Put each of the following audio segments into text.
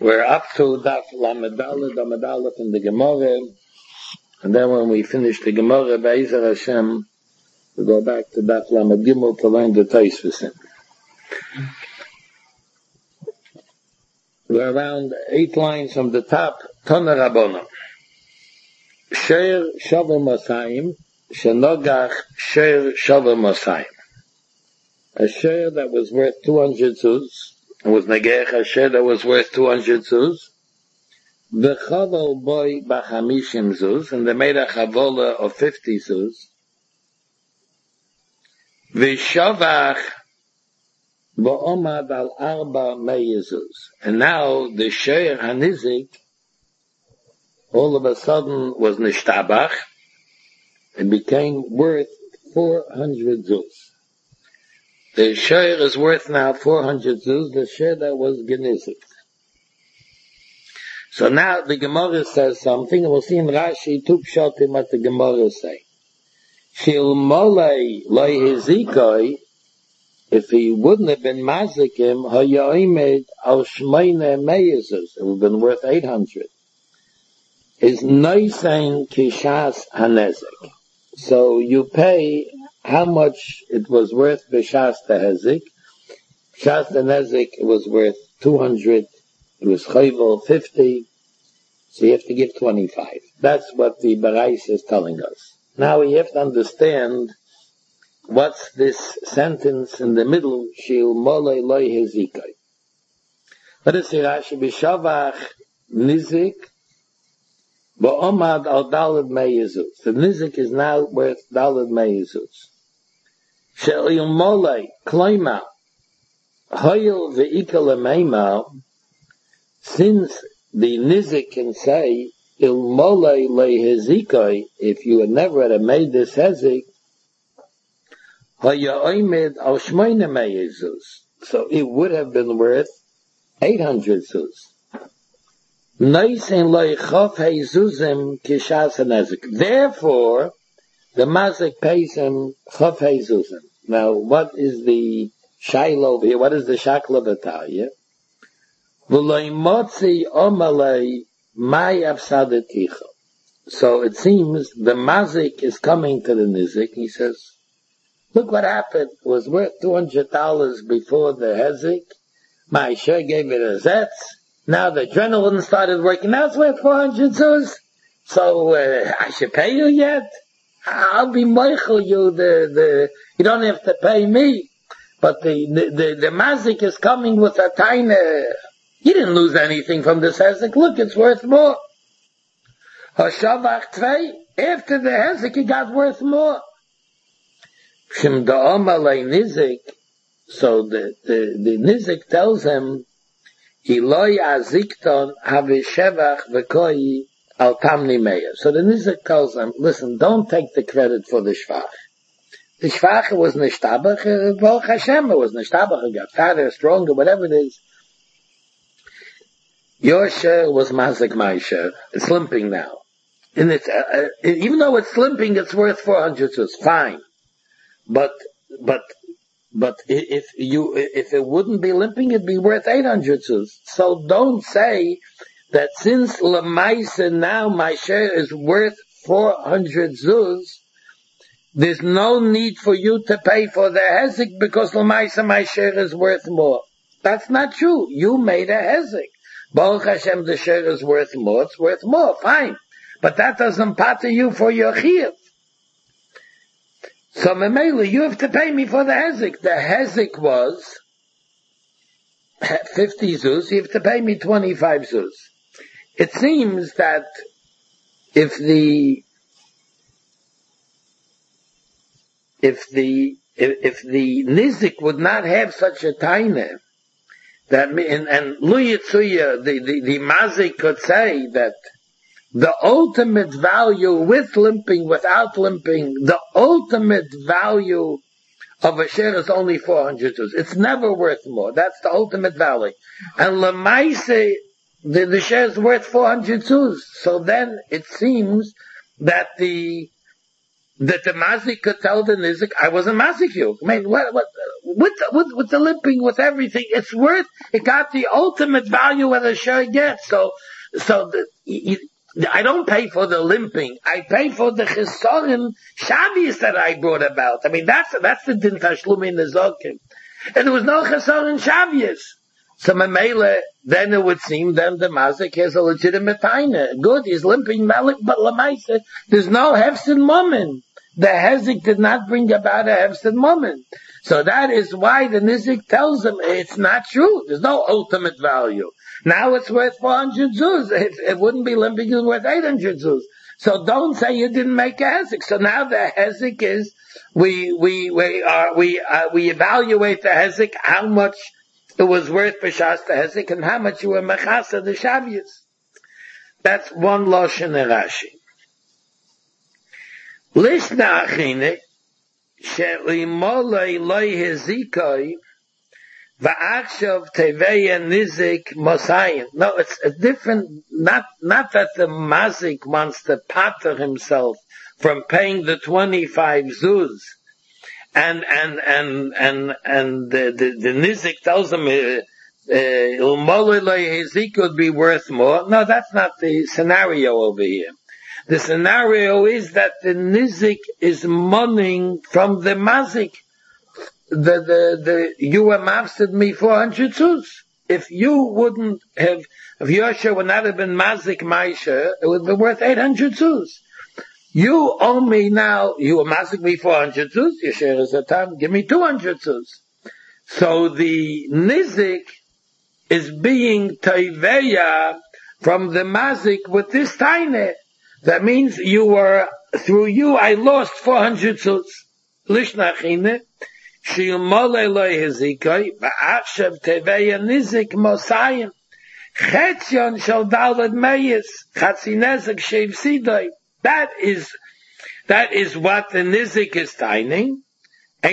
We're up to Daf Lamed Aleph in the Gemara, and then when we finish the Gemara, Be'ezer Hashem, we go back to Daf Lamed Gimel to learn the Tosfos. We're around 8 lines from the top. Tana Rabbanan. Sheir Shavar Masayim, Shenogach Sheir Shavar Masayim. A sheir that was worth 200 zuz, and was negech a sheir that was worth 200 zuz. V'chaval boy b'chamishim zuz, and they made a chavola of 50 zuz. V'shavach ba'omad al arba mei zuz. And now the sheir hanizik all of a sudden was nishtabach. It became worth 400 zuz. The sheir is worth now 400 zuz, the sheir that was genizik. So now the Gemara says something, and we'll see in Rashi, two pshatim what the Gemara say. Shil molei loy hizikoi, if he wouldn't have been mazikim, hayoimed al shmeine meyezuz, it would have been worth 800. Is noisein kishas hanezik. So you pay how much it was worth b'shas tehezik. B'shas tehezik it was worth 200. It was chayvel 50. So you have to give 25. That's what the Barais is telling us. Now we have to understand what's this sentence in the middle. Shil molei loy hezikai. Let us see Rashi b'shavach nizik. Ba'omad al dalad meyezuz. The nizik is now worth dalad meyezuz. She'il molei kloima hoyel ve'ikal meima. Since the nizik can say il molei lehezikai, if you had never had made this hezik, hayoimed al shmeine meyezuz. So it would have been worth 800 zuz. Therefore, the mazik pays him chaf zuzim. Now, what is the shaila over here? What is the shakla v'taya? So it seems the mazik is coming to the nizik. He says, look what happened. It was worth $200 before the hezik. My share gave it a zetz. Now the adrenaline started working. Now it's worth 400 zuz. So I should pay you yet? I'll be moichel you. You don't have to pay me. But the mazik is coming with a tiny. You didn't lose anything from this hezek. Look, it's worth more. Hashavach tvei. After the hezek, it got worth more. Shim da'om alei nizik. So the nizik tells him, Iloi azikton havishevach v'koi al tamni meya. So the nizik tells him, listen, don't take the credit for the shvach. The shvach was nishtabach, Baruch Hashem, it was nishtabach, it got fatter, stronger, whatever it is. Your share was mazik my share. It's limping now. And it's, even though it's limping, it's worth 400 zuz. Fine. But if it wouldn't be limping, it'd be worth 800 zuz. So don't say that since Lamaisa now my share is worth 400 zuz, there's no need for you to pay for the hezek because Lamaisa my share is worth more. That's not true. You made a hezek. Baruch Hashem, the share is worth more. It's worth more. Fine. But that doesn't pater you for your chiyuv. So Memele, you have to pay me for the hezek. The hezek was 50 zuz. You have to pay me 25 zuz. It seems that if the nizik would not have such a taina, that and Luyitzuya, the mazik could say that the ultimate value with limping, without limping, the ultimate value of a share is only 400 zuz. It's never worth more. That's the ultimate value. And Lamaise, the share is worth 400 zuz. So then it seems that the that the mazik could tell the nizik, I wasn't mazik you. I mean, with the limping, with everything, it's worth, it got the ultimate value that a share gets. So I don't pay for the limping. I pay for the chesaron shavius that I brought about. I mean, that's the din tashlumi nezokim. And there was no chesaron shavius. So Mamela, then it would seem then the mazik has a legitimate taina. Good, he's limping, but lamaisa, there's no hefsin moment. The Hezek did not bring about a hefsin moment. So that is why the Nizik tells him it's not true. There's no ultimate value. Now it's worth 400 zuz. It wouldn't be limping, it's worth 800 zuz. So don't say you didn't make a Hezek. So now the Hezek is, we evaluate the Hezek, how much it was worth b'shas the Hezek, and how much you were mechasa the Shavius. That's one Lashon Rashi. Lishna achine, she'limolei loy hezikoi, va'achshav teveya nizik mosayin. No, it's a different, not that the mazik wants to pater himself from paying the 25 zuz, and the nizik tells him, ilmolei loy hezik would be worth more. No, that's not the scenario over here. The scenario is that the nizik is mourning from the mazik. You were mafsed me 400 zuz. If you wouldn't have, if your share would not have been mazik my share, it would be worth 800 zuz. You owe me now, you were mazik me 400 zuz, your share is a time, give me 200 zuz. So the nizik is being taiveya from the mazik with this taine. That means through you I lost 400 zuz. Lishna achine, she'ilmolei lo hezikoi, va'achshav teveya nizik mosayim, chetzion shel daled meyes, chatzi nezek she'ivsidoi. That is what the nizik is taining. So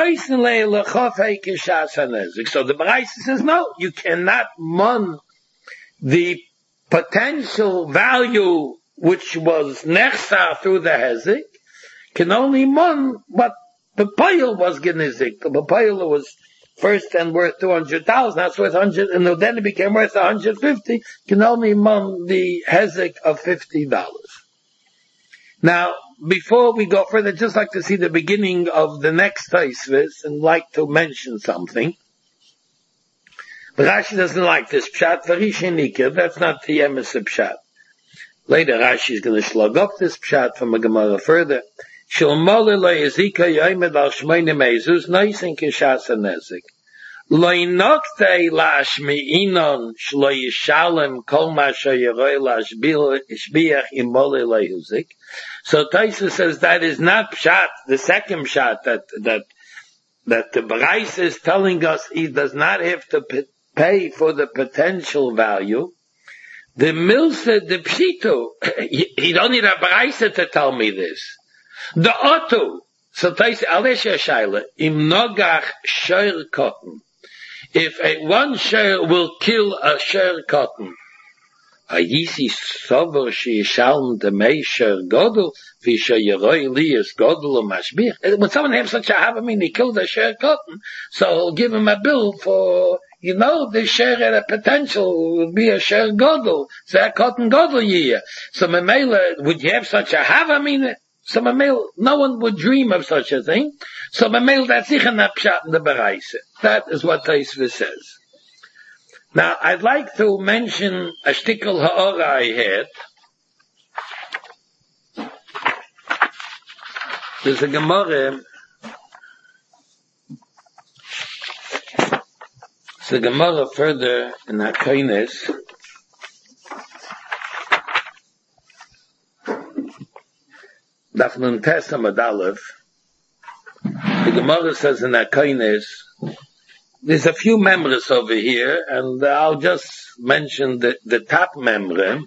the Baraisa says, no, you cannot mon the potential value which was nechsa through the hezek, can only mon what the pile was genizik. The pile was first and worth 200,000, that's worth 100, and then it became worth 150, can only mon the hezek of $50. Now, before we go further, I'd just like to see the beginning of the next Taisvis and like to mention something. But Rashi doesn't like this pshat, Varishinikir, that's not the emes of pshat. Later Rashi is going to slug up this pshat from a Gemara further. Shilmole lo yezika yoimed al shmeine mezus noisin kishas hanezik. Lo inokte lashmi inon shlo yishalem kol ma sheyeroi lashbiach imole lo yuzik. So Taisa says that is not pshat, the second pshat that the Baraisa is telling us he does not have to pay for the potential value. The Milsa, the Pshito, he don't need a Baraisa to tell me this. The Otto, so Taisa, Alesha Shaila, im nogach sher cotton. If one share will kill a share cotton, Ayisi sober she shalm the meisher godel, fisha yeroi lias godel mashbir. When someone has such a havamim, he killed a share cotton, so he'll give him a bill for, the share had a potential would be a share godel. So a cotton godel year. So Mamela, would you have such a havamim? So Mamela, no one would dream of such a thing. So Mamela, that's sicher not pshat in the Baraisa. That is what Taisva says. Now, I'd like to mention a shtickle ha'ora I had. There's a Gemara. It's a Gemara further in HaKoines. Daf Nun Tes Amud Aleph. The Gemara says in HaKoines, there's a few members over here, and I'll just mention the top member,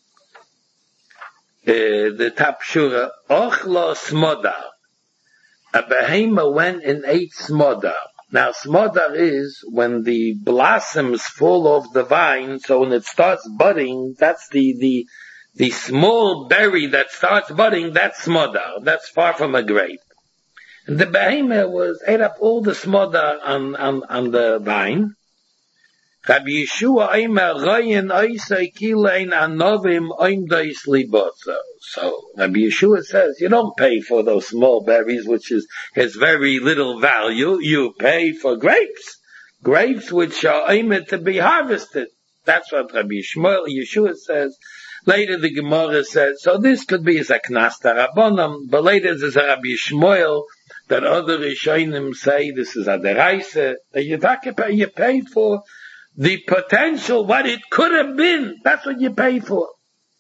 the top shura. Ochlo smodar. A behema went and ate smodar. Now smodar is when the blossoms fall off the vine, so when it starts budding, that's the the small berry that starts budding, that's smodar. That's far from a grape. And the behemoth ate up all the smodar on the vine. Rabbi Yeshua Eimer Rayin Oisei Kilein Anovim Oimdais Libotza. So Rabbi Yeshua says you don't pay for those small berries, which has very little value. You pay for grapes which are aimed to be harvested. That's what Rabbi Yeshua says. Later the Gemara says, so this could be as a knas tarabonam, but later there's a Rabbi Shmuel that other Rishonim say this is a deraisa, that you pay for the potential, what it could have been. That's what you pay for.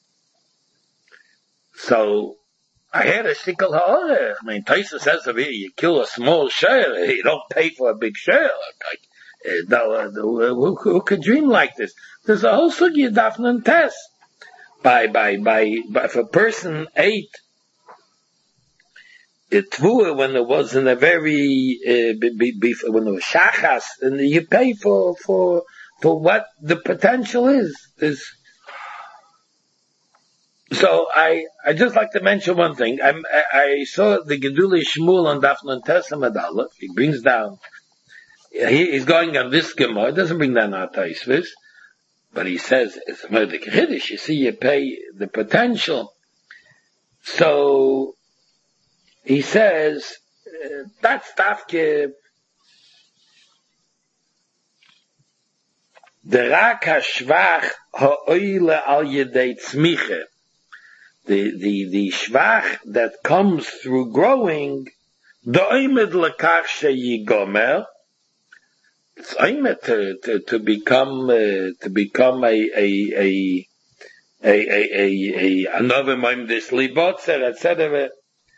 So, I had a shtickle ha'orech. I mean, Taisa says over here, you kill a small share, you don't pay for a big share. Who could dream like this? There's a whole sugi dafnan test. If a person ate tvua when it was in a very, when it was shachas, and you pay for what the potential is. So I just like to mention one thing. I saw the Geduli Shmuel on Dafnan Tesam Adalef. He brings down, he's going on this Gemara. It doesn't bring down our Taisvis, but he says it's a Merdik Chiddush. You see, you pay the potential. So he says that's Tafke. The rak hashvach ha'oile al yedei tzmiche. The shvach that comes through growing, do'imed lekach sheyigomer. It's aimed to become another moimdis libotzer, etc.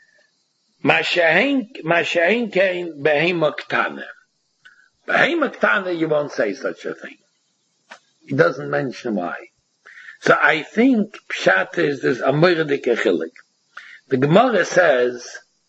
Mashahen kein behema ktana. Behema ktana, you won't say such a thing. He doesn't mention why. So I think Pshat is this Amoiradik Echilik. The Gemara says,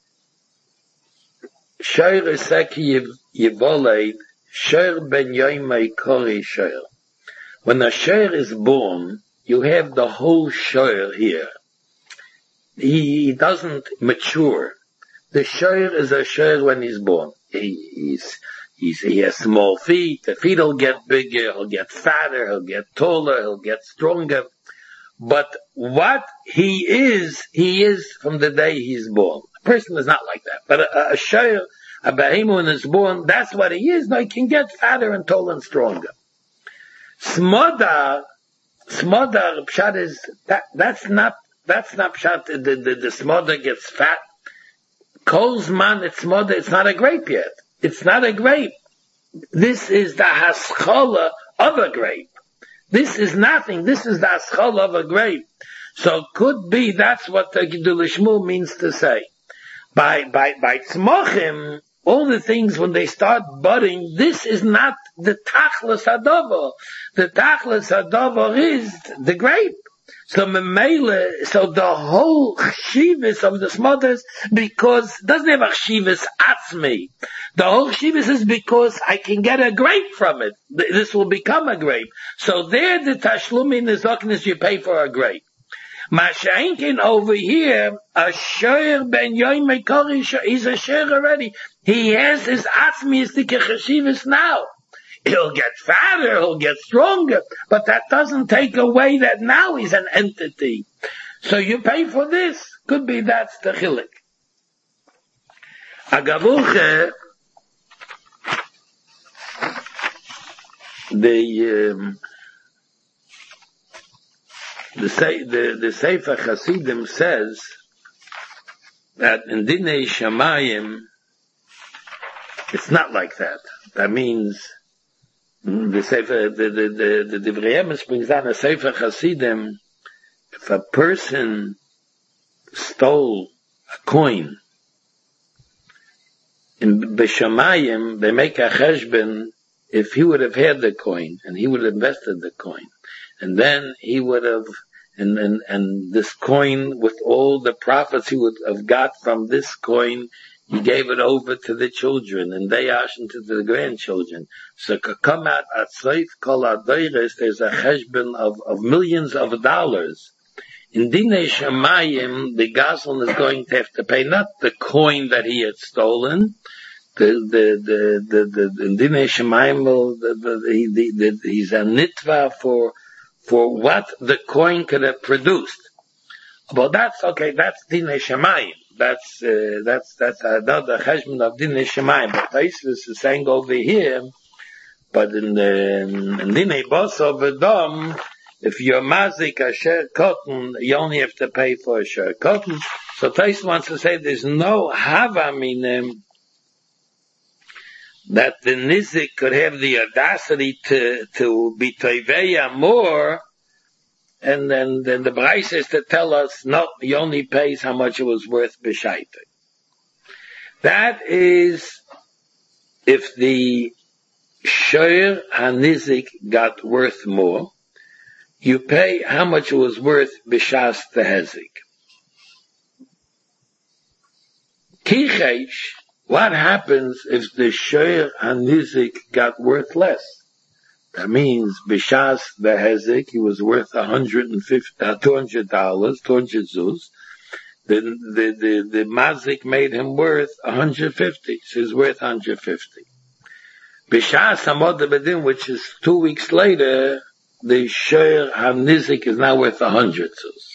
Shoir Eseki Yivolei, Shoir Ben Yoimei Kori Shoir. When a Shoir is born, you have the whole Shoir here. He doesn't mature. The Shoir is a Shoir when he's born. He has small feet, the feet will get bigger, he'll get fatter, he'll get taller, he'll get stronger. But what he is from the day he's born. A person is not like that. But a shayr, a behemoth when he's born, that's what he is. Now he can get fatter and taller and stronger. Smodar, pshat is, that's not pshat, the smodar gets fat. Kolzman, it's smodar, it's not a grape yet. It's not a grape. This is the haschala of a grape. This is nothing. This is the haschala of a grape. So could be that's what the Gedul Shmuel means to say. By tzmochim, all the things when they start budding, this is not the tachlis hadover. The tachlis hadover is the grape. So the whole chshivas of the smothers, because it doesn't have a chshivas atzmi. The whole chshivas is because I can get a grape from it. This will become a grape. So there the tashlumin is oknis, you pay for a grape. Masha'inkin over here, a shoyer ben yoim mekori, he's a shoyer already. He has his atzmi chshivas now. He'll get fatter, he'll get stronger, but that doesn't take away that now he's an entity. So you pay for this. Could be that's the chilik. Agavuche, the Sefer Hasidim says that in Dinei Shamayim, it's not like that. That means the Sefer, the Divrei Emes brings down a Sefer Hasidim. If a person stole a coin, in Beshamayim, they make a cheshbon if he would have had the coin, and he would have invested the coin, and then he would have, and this coin, with all the profits he would have got from this coin, he gave it over to the children, and they ashen to the grandchildren. So come out at Seif Kol Adoires, there's a cheshbon of millions of dollars. In Dinei Shamayim, the Goslin is going to have to pay not the coin that he had stolen. In Dinei Shamayim, he's a nitva for what the coin could have produced. But that's okay. That's Dinei Shamayim. That's another cheshbon of Dinei Shamayim. But Taisvis is saying over here, but in Dinei Boso V'Dom, if you're mazik a share cotton, you only have to pay for a share cotton. So Taisvis wants to say there's no hava minim that the nizik could have the audacity to be toiveya more. And then the Braisa is to tell us, no, he only pays how much it was worth b'shaita. That is, if the shoyer hanizik got worth more, you pay how much it was worth b'shas the hezik. Kichesh, what happens if the shoyer hanizik got worth less? That means b'shas the hezik, he was worth $200, 200 zuz. The mazik made him worth 150, so he's worth 150. B'shas hamod bedin, which is 2 weeks later, the shoyer hanizik is now worth 100 zuz.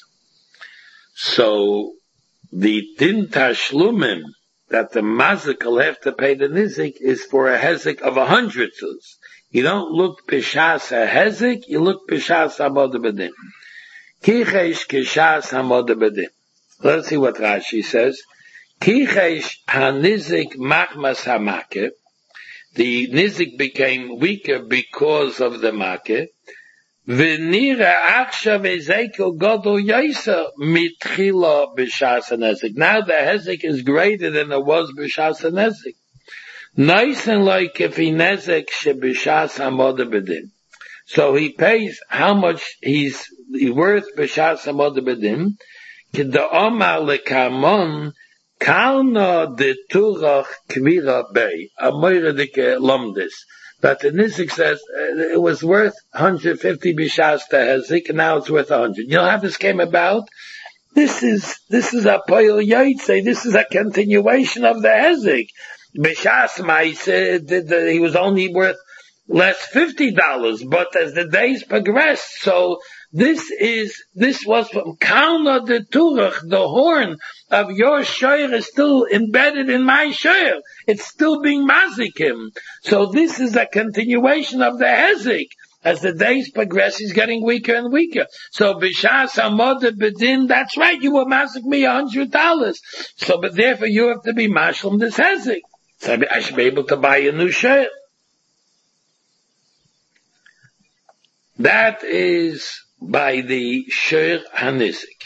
So the din tashlumim that the mazik will have to pay the nizik is for a hezik of 100 zuz. You don't look b'shas hezik, you look b'shas hamod bedin. Kichesh kishas hamod bedin. Let's see what Rashi says. Kichesh hanizik machmas hamake. The nizik became weaker because of the make. V'nira achshav ezekel gadol yaisa mitchila b'shas hanezik. Now the hezik is greater than it was b'shas hanezik. Nice and like if he nezek shebishas hamod bedin. So he pays how much he's worth b'shas hamod bedin. K'da omar lekamon kalna de turach kvira bei. Amoyre dike lomdis. But the nizik says it was worth 150 b'shas to hezik, and now it's worth 100. You know how this came about? This is a poil yaitse. This is a continuation of the hezik. B'shas Maise, he was only worth less $50, but as the days progressed, so this was from Kalna de Turach, the horn of your shoyer is still embedded in my shoyer. It's still being mazikim. So this is a continuation of the hezik. As the days progress, he's getting weaker and weaker. So b'shas hamod bedin, that's right, you will mazik me $100. So, but therefore you have to be mashlim this hezik. So I should be able to buy a new shirt. That is by the shir hanizik.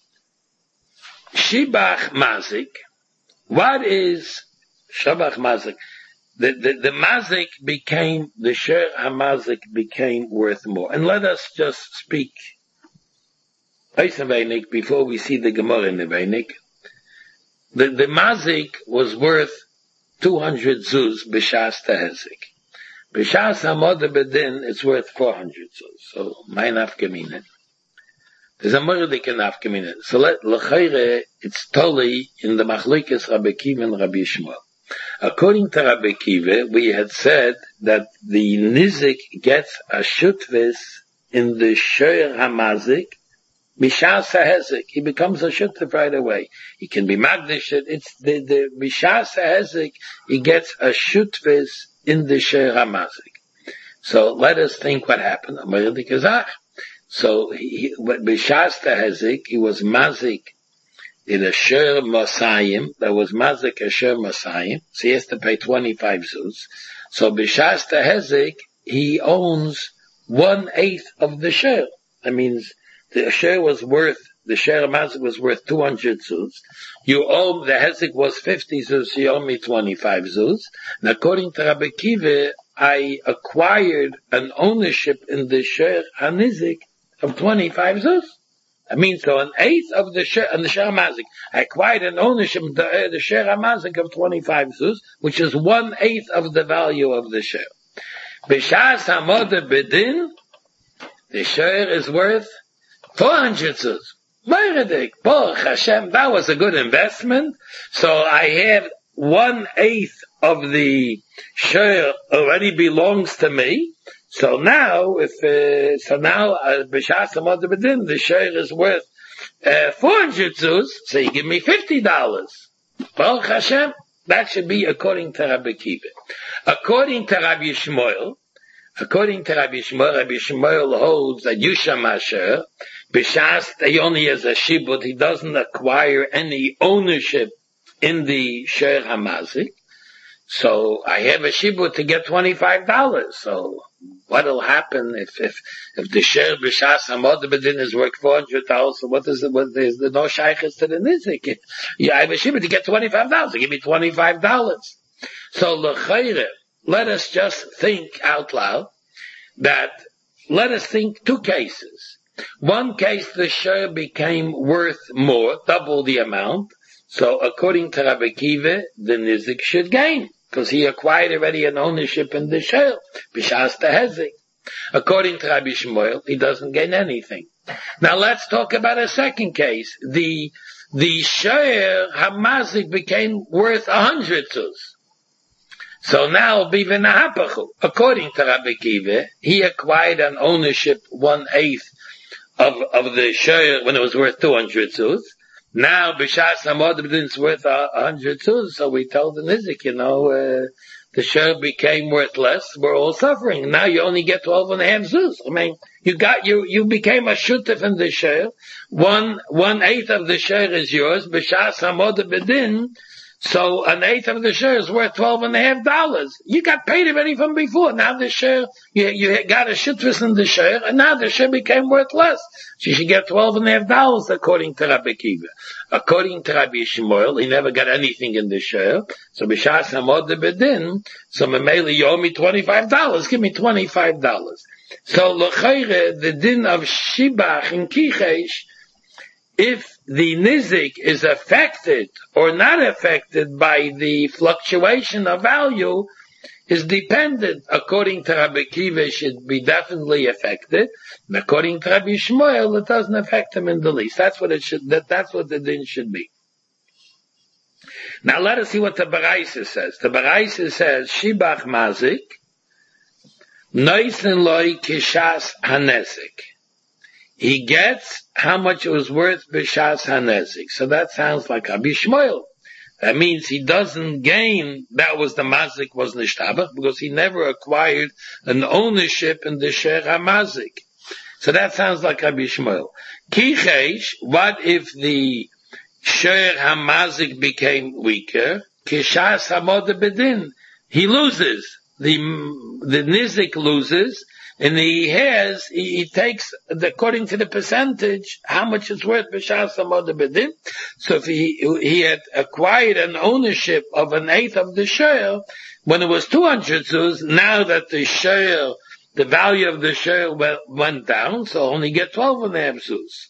Shibach mazik. What is shabach mazik? The mazik became, the shir hamazik became worth more. And let us just speak before we see the Gemara in the Veinik. The mazik was worth 200 zuz b'shas tehezik. B'shas hamod bedin, it's worth 400 zuz. So, my nafkamina. There's a murdik in nafkamina. So l'chayre, it's totally in the machlokes Rabbi Kiva and Rabbi Yishmael. According to Rabbi Kiva, we had said that the nizik gets a shutvis in the shoyer hamazik, Mishas HaHezik, he becomes a shuttif right away. He can be magnish. It's the Mishas HaHezik, he gets a shutvis in the Sher HaMazik. So let us think what happened. So Mishas HaHezik, he was mazik in a Sher Masayim, that was mazik a Sher Masayim, so he has to pay 25 zuz. So Mishas HaHezik, he owns 1/8 of the Sher. That means the share was worth, the share of mazik was worth 200 zuz. You owe, the hezek was 50 zuz, so you owe me 25 zuz. And according to Rabbi Kiva, I acquired an ownership in the share hanizik of 25 zuz. I mean, so 1/8 of the share, and the share mazik, I acquired an ownership in the share mazik of 25 zuz, which is 1/8 of the value of the share. B'shas hamod bedin, the share is worth 400 zuz. Meiradik, Baruch Hashem, that was a good investment. So I have 1/8 of the share already belongs to me. So now, B'shas Hamad B'din, the share is worth 400 zuz, so you give me $50. Baruch Hashem, that should be according to Rabbi Akiva. According to Rabbi Shmuel, Rabbi Shmuel holds that Yusham Asher, B'shas, he only has a shibud, he doesn't acquire any ownership in the Sher Hamazik. So I have a shibud to get $25. So what'll happen if the Sher B'shas Hamad B'din is worth $400? So what is the no shaykhs to the nizik? I have a shibud to get $25. Give me $25. So l'chayre, let us just think out loud let us think two cases. One case, the share became worth more, double the amount. So according to Rabbi Akiva, the nizik should gain, because he acquired already an ownership in the share, b'shas tehezik. According to Rabbi Shmuel, he doesn't gain anything. Now let's talk about a second case. The share hamazik became worth 100 zuz. So now, according to Rabbi Akiva, he acquired an ownership 1/8 of the share when it was worth 200 zuz. Now, B'shas Hamad B'din is worth 100 zuz, so we told the nizik, the share became worth less. We're all suffering. Now you only get 12.5 zuz. I mean, you became a shutef in the share. 1/8 of the share is yours. B'shas Hamad B'din. So 1/8 of the share is worth $12.5. You got paid already from before. Now the share, you got a shutvis in the share, and now the share became worth less. So you should get $12.5 according to Rabbi Akiva. According to Rabbi Shmuel, he never got anything in the share. So b'shas hamod b'din, so memeli you owe me $25. Give me $25. So l'chayre, the din of shibach and kichesh, if the nizik is affected or not affected by the fluctuation of value, is dependent. According to Rabbi Akiva, it should be definitely affected. And according to Rabbi Shmuel, it doesn't affect him in the least. That's what it should. That's what the din should be. Now let us see what the Baraisa says. The Baraisa says, Shibach mazik, noisen loy kishas hanezik. He gets how much it was worth b'shas hanezik. So that sounds like Rabbi Shmuel. That means he doesn't gain, that was the mazik was nishtabach, because he never acquired an ownership in the sher hamazik. So that sounds like Rabbi Shmuel. Kichesh, what if the sher hamazik became weaker? Kishas hamod bedin. He loses. The nizik loses, and he takes, according to the percentage, how much it's worth b'shas hamod bedin. So if he had acquired an ownership of 1/8 of the share, when it was 200 zuz, now that the share, the value of the share went down, so only get 12.5 zuz.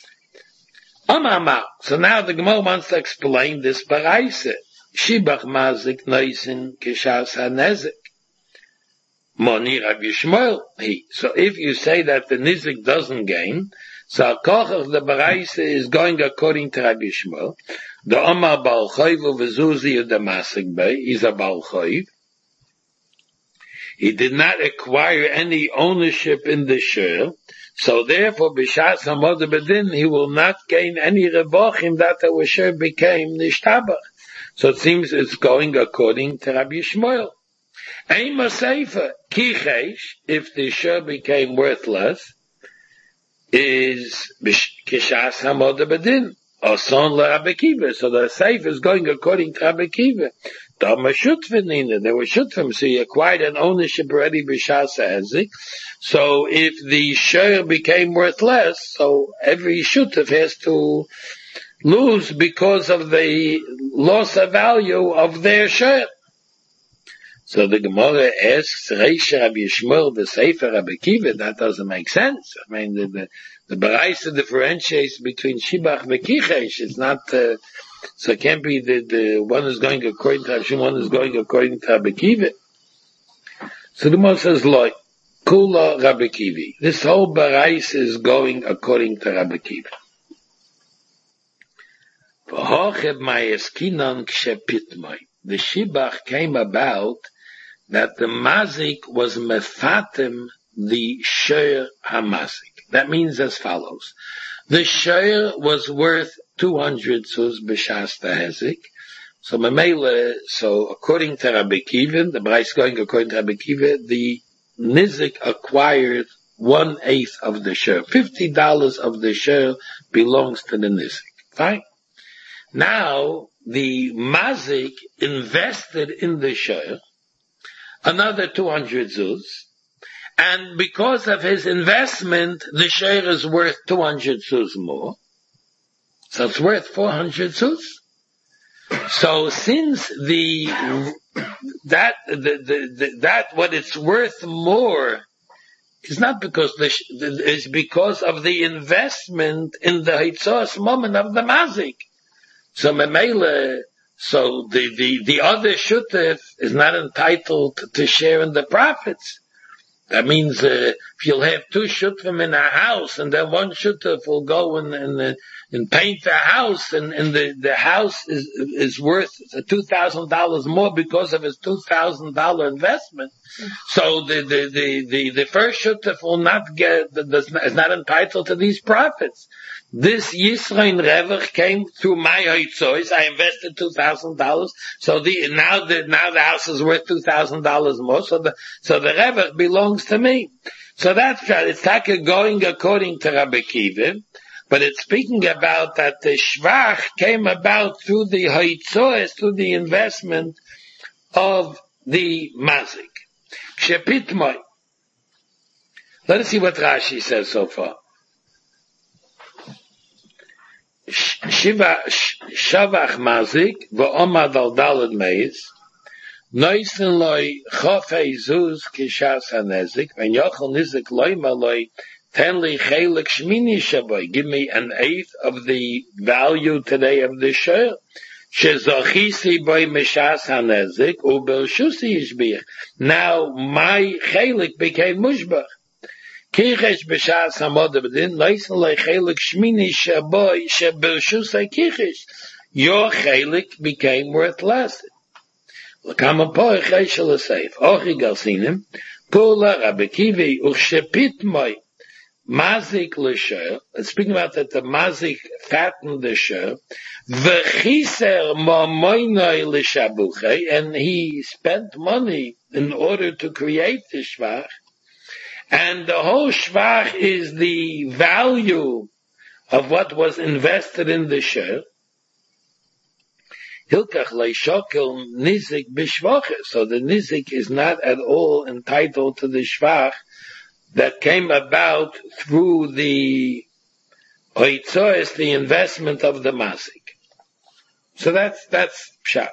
So now the Gemara wants to explain this baraisa. Shibach mazik noisin kishas hanezik. Moni Rabbi Shmuel. So if you say that the nizik doesn't gain, so koch of the baraisa is going according to Rabbi Shmuel. The Omar Baal Chayv v'zuzi the Masik Bey is a Baal Chayv. He did not acquire any ownership in the share, so therefore b'shas hamod bedin he will not gain any revochim that the share became nishtabach. So it seems it's going according to Rabbi Shmuel. Eima Seifa, Kichesh, if the share became worthless, is Kishas Hamod Bedin, or Son La Rabbi Akiva. So the Seifa is going according to Rabbi Akiva. Dama Shutfinina, they were Shutfim, so he acquired an ownership already B'Shas Hazik. So if the share became worthless, so every Shutf has to lose because of the loss of value of their share. So the Gemara asks, Reisha Rabbi Shmuel, the Sefer Rabbi Akiva, that doesn't make sense. I mean, the Baraisa differentiates between Shibach and Kichesh. It's not, so it can't be the one is going according to Hashem, one is going according to Rabbi Akiva. So the Gemara says, Loi, Kula Rabbi Akiva. This whole Baraisa is going according to Rabbi Akiva. The shibach came about that the mazik was mefatim the shir hamazik. That means as follows. The shir was worth 200 zuz b'shas hezik. So memele, so according to Rabbi Kiva, the Brais going according to Rabbi Kiva, the nizik acquired 1/8 of the shir. $50 of the shir belongs to the nizik. Fine. Now, the mazik invested in the shir another 200 zuz, and because of his investment, the shir is worth 200 zuz more. So it's worth 400 zuz. So since that what it's worth more is not because it's because of the investment in the hitzos moment of the mazik. So memele, so the other shutef is not entitled to share in the profits. That means if you'll have two shutfim in a house, and then one shutef will go and paint the house, and the house is worth $2,000 more because of his $2,000 investment. So the first shutef will not is not entitled to these profits. This Yisrael Revach came through my Hoitzois. I invested $2,000. So now the house is worth $2,000 more. So the Revach belongs to me. So that's right. It's taka going according to Rabbi Kiva, but it's speaking about that the Shvach came about through the Hoitzois, through the investment of the Mazik. Shepitmoy. Let us see what Rashi says so far. Shavach mazik v'omad al dalad meiz noisen loy chofei zuz kishas hanezik and yochel nizik loy maloi tenli chelik shmini shaboy. Give me 1/8 of the value today of the shir. Shezochisi boy mishas hanezik ubelshusi yishbich. Now my chelik became mushbach. Kichesh b'shas hamod b'din leisen lechelik shmini shaboy shebelshusay kichesh. Your chelik became worth less. L'kama po echesh l'seif. Ochi galsinim pula Rabbi Kivi uchshepitmoy mazik l'sher. Speaking about that the mazik fattened the sher. V'chiser momoinoi l'shabuchay, and he spent money in order to create the shvach. And the whole shvach is the value of what was invested in the shir. Hilkach leishokel nizik b'shvache. So the nizik is not at all entitled to the shvach that came about through the oitzoes, the investment of the mazik. So that's pshat.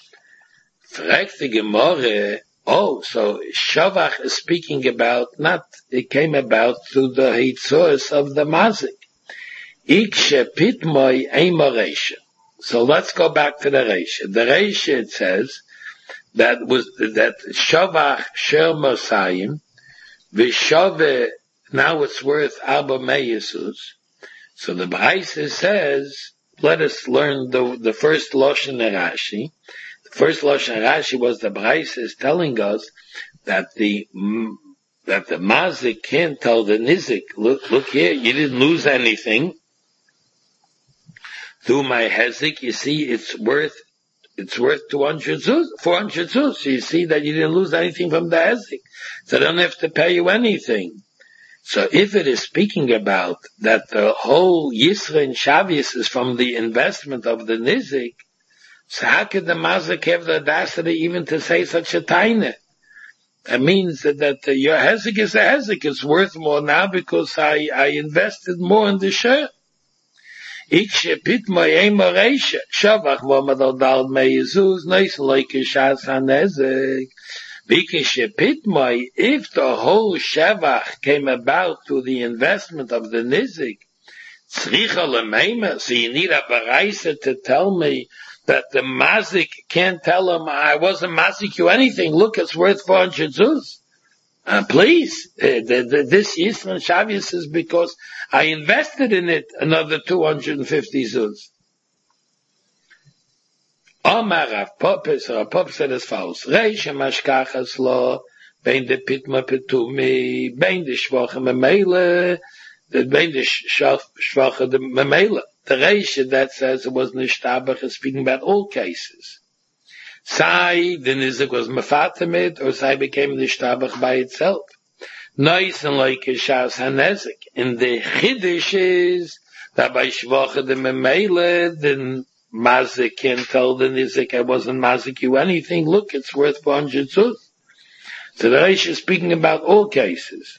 Fragt the Gemara. Oh, so Shavach is speaking about it came about through the hitzos of the mazik. Ikshe pitmoy eima reisha. So let's go back to the reisha. The reisha, it says that Shavach sher mosayim v'shove, now it's worth arba meyesus. So the Braisa says, let us learn the first Lashon Rashi. First Lashon Rashi was the Braisa is telling us that the mazik can't tell the nizik, look here, you didn't lose anything. Through my hezik, you see it's worth 200 zuz, 400 zuz. So you see that you didn't lose anything from the hezik. So I don't have to pay you anything. So if it is speaking about that the whole Yisra and Shavius is from the investment of the nizik, so how could the mazik have the audacity even to say such a taina? That means that your hezek is a hezek. It's worth more now because I invested more in the share. Ikshe pitmoy ema reisha. Shavach mo'amad al dal meyezuz nois loy kishas hanezek. Bikeshe pitmoy, if the whole shavach came about through the investment of the nizik, tzricha lemeima, so you need a baraisa to tell me that the mazik can't tell him, I wasn't mazik you anything. Look, it's worth 400 zuz. Please, this Yisran Shavius is because I invested in it another 250 zuz. Omar Rav Popes, Rav Popes said as follows, Reish Mashkachas Lo, Bein de Pitma Petumi, Bein de Shvacha Memele, Bein de Shvacha de Memele. The Reish that says it was Nishtabach is speaking about all cases. Sai, the Nizik was Mefatimid, or Sai became Nishtabach by itself. Nice and like Shas HaNezik. In the Chiddush is that by Shvacha de Memele, then Mazik can tell the Nizik, I wasn't Mazik you anything. Look, it's worth 400 zuz. So the Reish is speaking about all cases.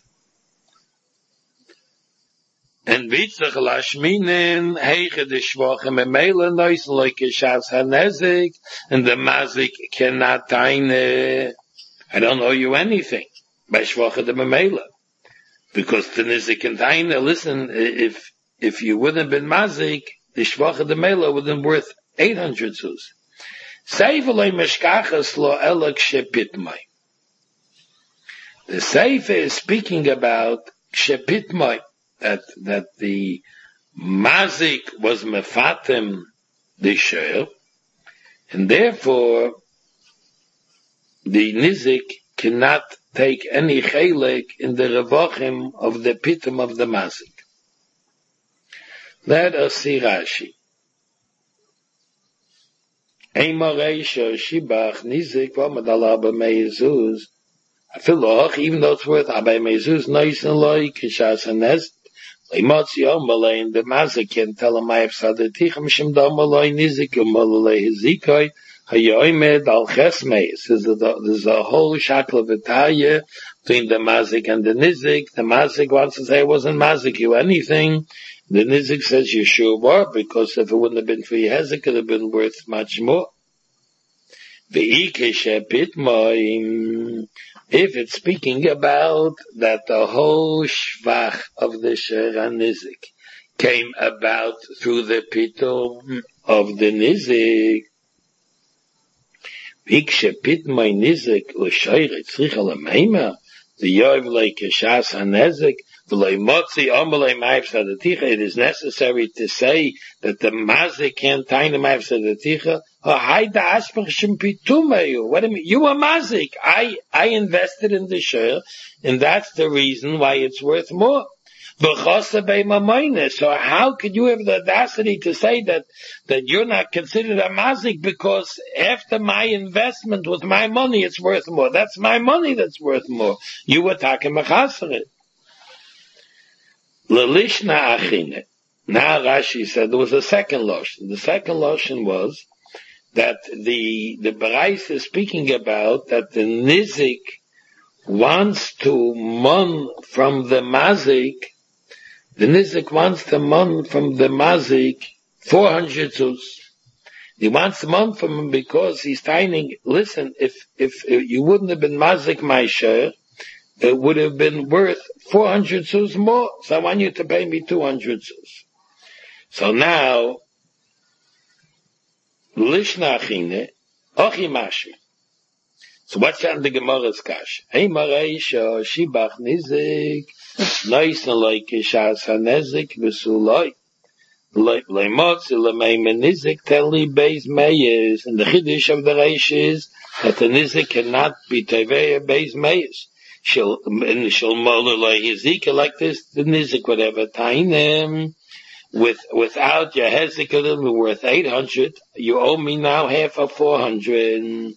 And Vitzach Lashminen, Heiche de Shvacha Memele, Nice and like Shas HaNezik, and the Mazik cannot taine, I don't owe you anything. By Shvacha de Memele. Because the Nizik and taine, listen, if you wouldn't have been Mazik, the Shvacha de Memele would have been worth 800 zuz. Seifalei Meshkachas Lo Elak Shepitmai. The Seifa is speaking about Shepitmai, that the Mazik was Mefatim the Sheir, and therefore the Nizik cannot take any chelek in the revochim of the pitum of the Mazik. Let us see Rashi. Eimar Reisha Shibach Nizik Vamadala B'Meizuz. Afiloch, even though it's worth Abay Meizuz Nice and Loi Kishas Hanest. Leimotzi Omalei and the Mazik can tell him I have Sadetich Mishim Domaloi Nizik Umalei Hizikoi. Hayoimed al Chesmeis. There's a whole shakla v'taya between the Mazik and the Nizik. The Mazik wants to say it wasn't Mazik you anything. The Nizik says you sure were, because if it wouldn't have been for Yezik, it would have been worth much more. If it's speaking about that the whole shvach of the Shera Nizik came about through the pitum of the Nizik, Vikshepit my nizik l'shayre tzricha l'meima the yov like shas hanezik v'leimotzi amalei ma'if sadaticha. It is necessary to say that the mazik can't tie the ma'if sadaticha. Ha'ayda aspach shempitumeyu. What do you mean? You are mazik. I invested in the share, and that's the reason why it's worth more. So how could you have the audacity to say that you're not considered a mazik because after my investment with my money it's worth more? That's my money that's worth more. You were talking machaseret. Lelishna achine. Now Rashi said there was a second lotion. The second lotion was that the Brais is speaking about that the nizik wants to mon from the mazik. The Nizik wants the mon from the Mazik 400 zuz. He wants the mon from him because he's tiny. Listen, if you wouldn't have been Mazik my share, it would have been worth 400 zuz more. So I want you to pay me 200 zuz. So now, Lishna achine, ochi mashmi. So what's on the Gemara's kash? Hey Mareisha, Shibach Nizik, nice and like Shas HaNezik, V'suloi. Leimotzi, Lemeim Nizik, Teli Beis Meyes. And the Chiddush of the Reish is that the Nizik cannot be Tevei Beis Meyes. She'll molar like Hizika like this, the Nizik would have a tainem. Without your Hezikalim, worth 800, you owe me now half of 400.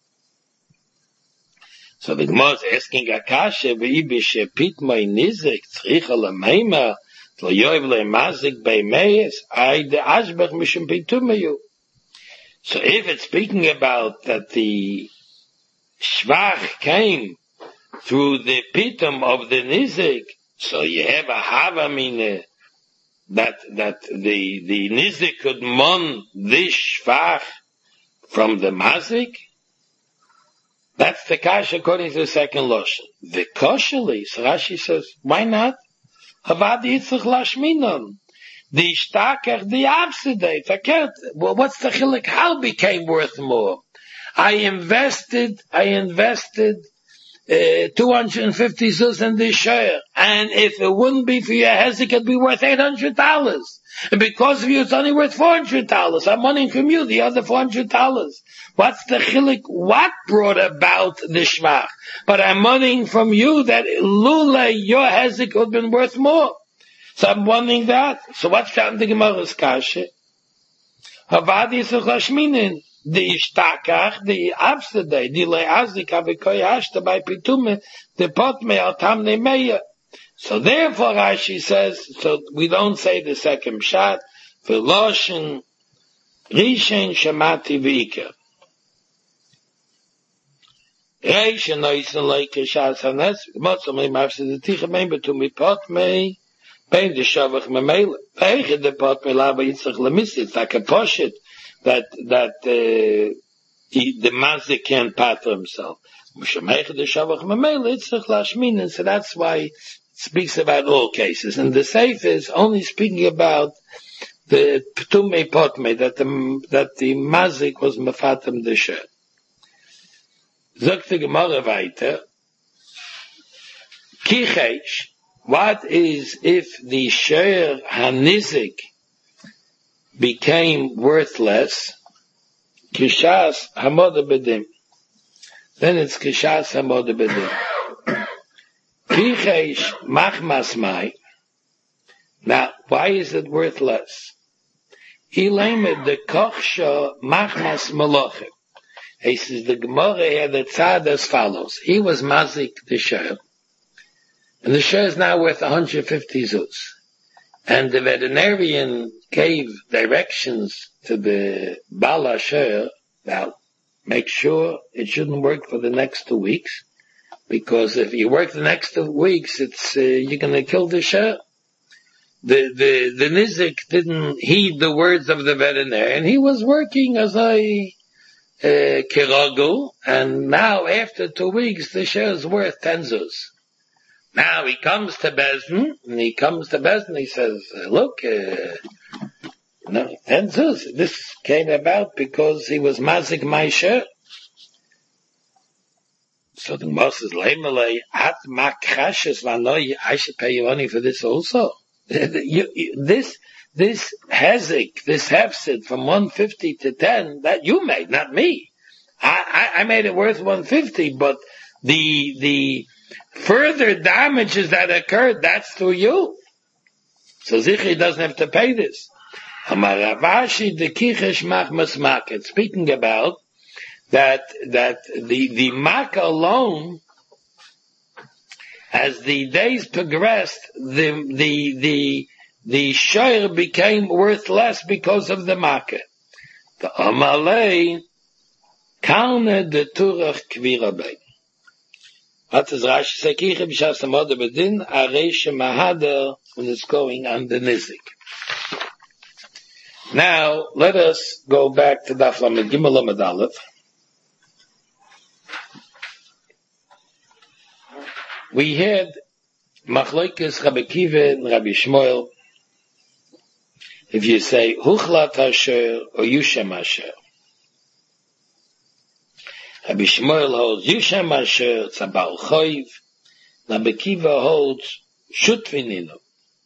So the Gemara is asking Akasha, v'ibishe pitmai nizik, tzricha l'meima, t'loyoiv le'mazik b'meyes, ay de ashbech mishum pitumayu. So if it's speaking about that the shvach came through the pitum of the nizik, so you have a havamine that the nizik could mon this shvach from the mazik. That's the kash according to the second lotion. The koshali, so Rashi says, why not? Havad yitzach lashminon. The ishtakach, the absidate. Well, what's the chilik? How became worth more? I invested 250 zuz in this share, and if it wouldn't be for your hezek, it'd be worth $800. And because of you, it's only worth $400. I'm wanting from you the other $400. What's the chilik? What brought about the shvach? But I'm wanting from you that lula, your hezek would have been worth more. So I'm wanting that. So what's found the Gemara's kasha? Havadi suchashminin. The ishtakach, the abstadei, the leazik avikoy hashta by pitume, the potme al tamne meya. So therefore Rashi says, so we don't say the second shot, v'loshen rishen shamati v'ikar. Reish and oisen leike shas hanes, motzamli mafsid ticha mein betumi potme, bein de shavach memele, eiche de potme lava yitzach lemisi, it's like a poshit, that the mazik can't patter himself. So that's why it speaks about all cases. And the Seif is only speaking about the ptume potme, that the mazik was mefatem the sher. Zok the Gemara weiter, kichesh, what is if the sher hanizik became worthless, kishas hamoda bedim. Then it's kishas hamoda bedim. Pichesh machmas mai. Now, why is it worthless? Ilamed the kochsha machmas malachim. He says the Gemara had the tzad as follows. He was mazik the sheh, and the sheh is now worth 150 zuz. And the veterinarian gave directions to the Baal Asher, now, make sure it shouldn't work for the next 2 weeks, because if you work the next 2 weeks, it's, you're gonna kill the Sher. The Nizik didn't heed the words of the veterinarian. He was working as a kiragul, and now after 2 weeks, the Sher is worth 10 zuz. Now he comes to Bezdin, he says, look, 10 zuz. This came about because he was mazik my Sher. So the Gemara says, at makrashes vanoi, I should pay you money for this also. This hezek, this hefsid from 150 to 10, that you made, not me. I made it worth 150, but the further damages that occurred, that's through you. So Zichri doesn't have to pay this. Amaravashi the kichesh machmas market, speaking about that the mak alone, as the days progressed, the shayr became worth less because of the makkah. The amalei kalne de turach kvira bay. What does Rashi say? Kiche b'shas hamoda bedin areish mahader when it's going on the nizik. Now let us go back to Daf Lamed Gimel Lamed Aleph. We had Machlokes Rabbi Akiva and Rabbi Shmuel. If you say Huchlat Asher or Yushem Asher, Rabbi Shmuel holds Yushem Asher, it's a Baal Choiv. Rabbi Akiva holds Shutvininu.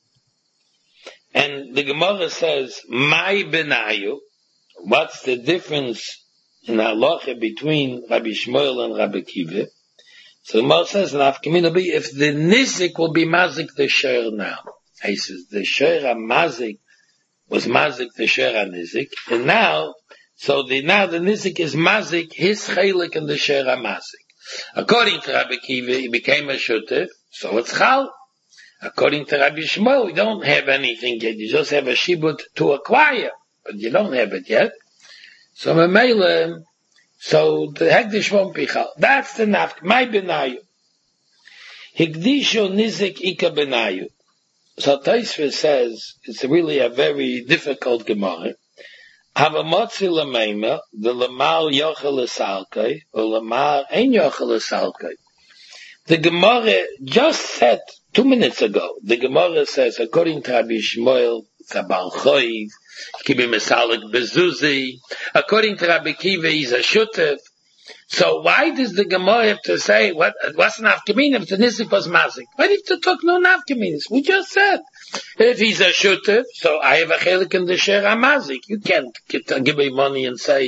And the Gemara says, Mai Benayu. What's the difference in halacha between Rabbi Shmuel and Rabbi Akiva? So the Gemara says, if the nizik will be mazik the sher now. He says, the sher mazik was mazik the sher nizik, and now, now the nizik is mazik, his chelik and the sher mazik. According to Rabbi Akiva, he became a shutev, so it's chal. According to Rabbi Shmuel, we don't have anything yet, you just have a shibut to acquire, but you don't have it yet. So Memele, so the Hekdesh won't be chal. That's the nafk. My benayu. Hekdisho nizik ika benayu. So Tosfos says, it's really a very difficult Gemara. Havamotzi l'meima, the lamar yochel esalkei, or lamar ein yochel esalkei. The Gemara just said 2 minutes ago, the Gemara says, according to Rabbi Shmuel, it's a Baal Choiv, Kibi Mesalik Bezuzi. According to Rabbi Akiva, he's a Shutev. So why does the Gemara have to say, what's nafkamin if the Nizik was mazik? Why did you talk no nafkaminis? We just said, If he's a shooter, so I have a chelik in the share amazik. You can't give me money and say,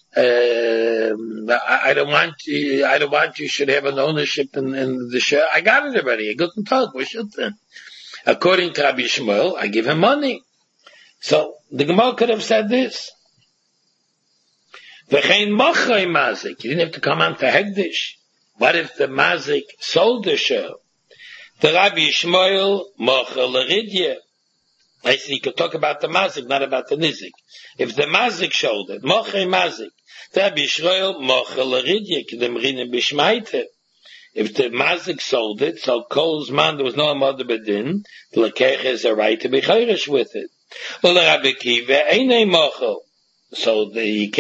I don't want you should have an ownership in the share. I got it already. I couldn't talk. We should. According to Rabbi Shmuel, I give him money. So the Gemara could have said this. V'chein mochrei mazik. You didn't have to come on to Hegdish. What if the mazik sold the share? The Rabbi Shmuel mocher l'ridye. I see you could talk about the mazik, not about the nizik. If the mazik sold it, mochrei mazik. The Rabbi Shmuel mocher l'ridye k'dem rinem b'shmaite. If the mazik sold it, so Kol's man, there was no mother bedin, the lekech has a right to be chayrish with it. Well, the Rabbi Kiva ain't mocher. So the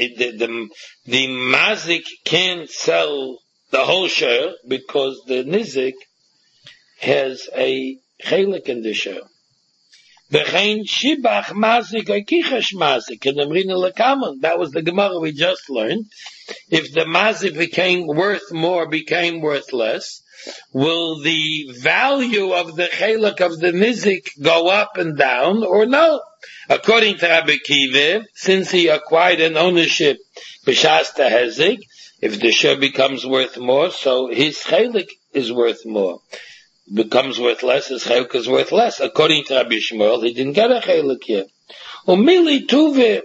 mazik can't sell the whole share because the nizik has a chelik in the share. V'chein shibach mazik or kichash mazik and amrina lekaman. That was the Gemara we just learned. If the mazik became worth more, became worth less, will the value of the chelik of the nizik go up and down or no? According to Rabbi Kiva, since he acquired an ownership b'shas hezik, if the share becomes worth more, so his chelik is worth more. Becomes worth less, his chelik is worth less. According to Rabbi Shmuel, he didn't get a chelik yet. Umili tuve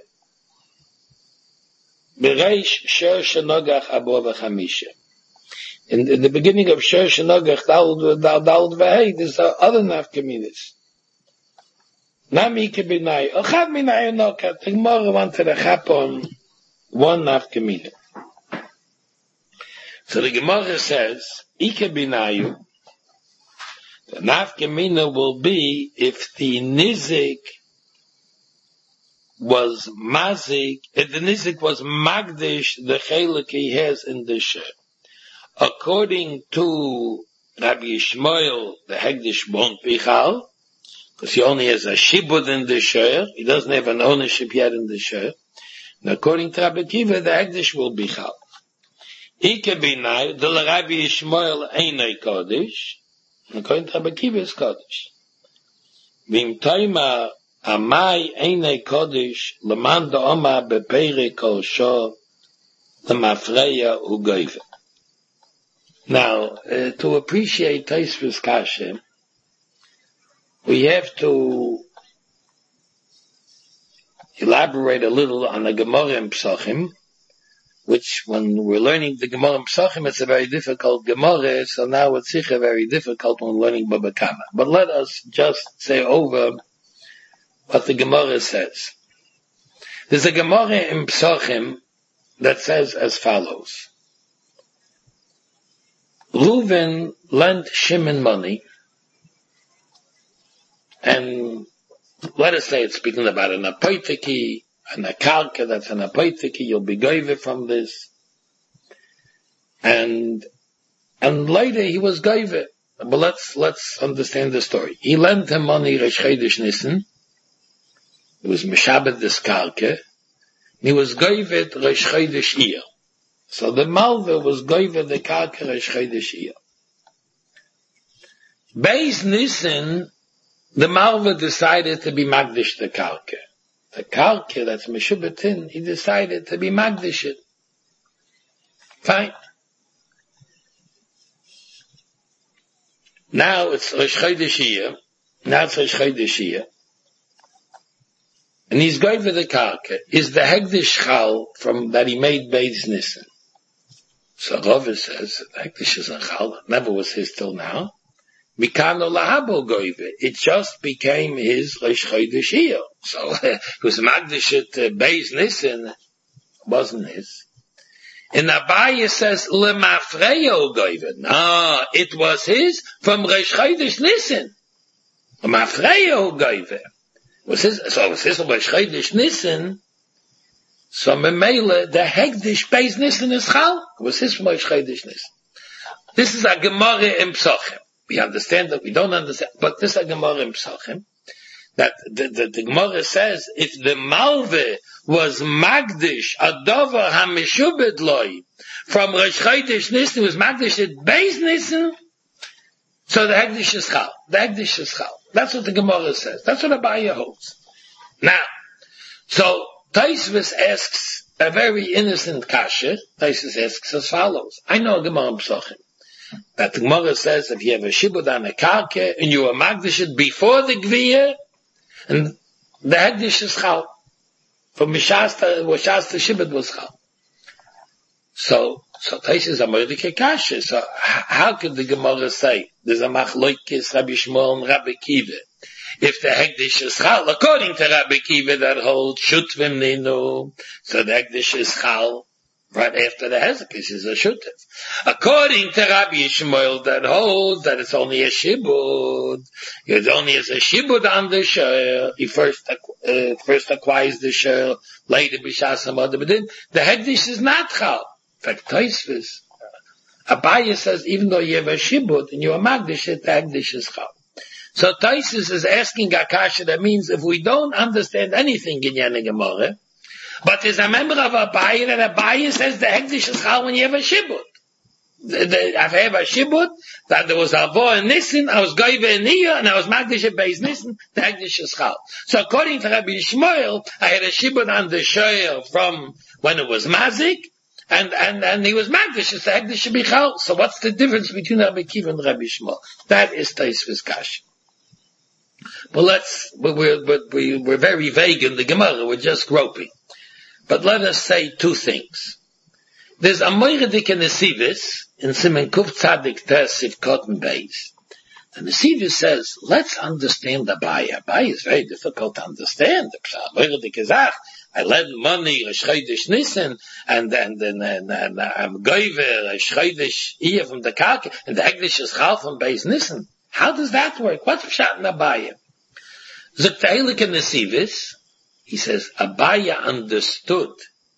b'reish sher shenogach abo v'chamisha. In the beginning of sher shenogach dalud v'hei, there's other nafkaminas. Nami kebinai. Ochad minai enokat. The Gemara wanted to chap on one nafkamina. So the Gemara says, Ike binayu, the nafkamina will be if the nizik was mazik, if the nizik was magdish, the chelik he has in the share. According to Rabbi Shmuel, the hegdish won't be chal, because he only has a shibud in the share, he doesn't have an ownership yet in the share. And according to Rabbi Kiva, the hegdish will be chal. Ike binai, the Rabbi Shmuel einay kodesh, and according to Rabbi Kiva is kodesh. Vim toima amai einay kodesh, leman da'oma bepeire kol shor, lemafreya ugoive. Now, to appreciate Tosfos Kasha, we have to elaborate a little on the Gemara in Psachim, which when we're learning the Gemara in Psachim, it's a very difficult Gemara, so now it's sicher very difficult when learning Baba Kama. But let us just say over what the Gemara says. There's a Gemara in Psachim that says as follows. Reuven lent Shimon money, and let us say it's speaking about an apoitiki, an akarka that's an apoitiki, you'll be goyve from this. And later he was goyve. But let's understand the story. He lent him money Rosh Chodesh Nisan. It was Meshabed this karka. He was goyve Rosh Chodesh Iyar. So the Malva was goyve the karka Rosh Chodesh Iyar. Beis Nisan, the Malva decided to be Magdish the Karka. The Karka, that's Meshubatin, he decided to be Magdish it. Fine. Now it's Rosh Chodesh Iyar. And he's going for the Karka. Is the Hegdish Chal from that he made Beis Nisan? So Rava says, Hegdish is a Chal. Never was his till now. It just became his Rosh Chodesh Iyar. So it was Magdish Beis Nisan, wasn't his. And Abaye says Lemafreyo Goyve. No, it was his from Rosh Chodesh Nisan. Lemafreyo Goyve. Was his? So it was his from Rosh Chodesh Nisan. So Memele the Hegdish Beis Nisan is Chal. It was his from Rosh Chodesh Nisan. This is a Gemara in Psachim. We understand that, we don't understand, but this is a Gemara in Psachim, that the Gemara says, if the Malve was Magdish, Adover HaMeshubed Loi, from Rosh Chodesh Nisan, was Magdish at Beis Nisan, so the Hegdish is Chal. The Hegdish is Chal. That's what the Gemara says. That's what Abaye holds. Now, so Taisvis asks a very innocent kasha. Taisvis asks as follows. I know a Gemara Psachim that the Gemara says if you have a shibud on a karke and you are magdish it before the gviya, and the hegdish is chal. From Mishasta, Washasta shibud was chal. So Taisvis Amordike kasha. So how could the Gemara say there's a machloikis Rabbi Shmuel and Rabbi Kiva? If the hegdish is chal, according to Rabbi Kiva that holds shutvim ninu, so the hegdish is chal right after the hezekis is a shutv. According to Rabbi Shmuel that holds that it's only a shibud, it only is a shibud on the shell. He first acquires the shell, later b'shas hamada, but then the hegdish is not chal. In fact, Taisvis, Abaye says even though you have a shibud and you are magdish it, the hegdish is chal. So Taisvis is asking Akasha, that means if we don't understand anything in Yana Gemara, but there's a member of Abaye that Abaye says the hegdish is chal when you have a shibud. I have a shibud that there was Avo and Nissen, I was Goive and Nia, and I was Magdish at Beis Nissen, the hegdish is chal. So according to Rabbi Shmuel, I had a shibud on the shayl from when it was Mazik, and he was Magdish, the hegdish should be chal. So what's the difference between Rabbi Kiva and Rabbi Shmuel? That is Taisvis Kasha. But we're very vague in the Gemara, we're just groping. But let us say two things. There's a Moiradik in the Nesivis, in Simen Kuf Tzadik Tesif Cotton Beis. The Nesivis says, let's understand Abaye. Abaye is very difficult to understand. Moiradik is I lend money, a Shchaydish Nissen, and I'm Goiver, a Shchaydish Iya from the Karke, and the Hegdish is Chal from Beis Nissen. How does that work? What's Pshat in Abaye? Zuktahilik in Nesivis, he says, Abaye understood.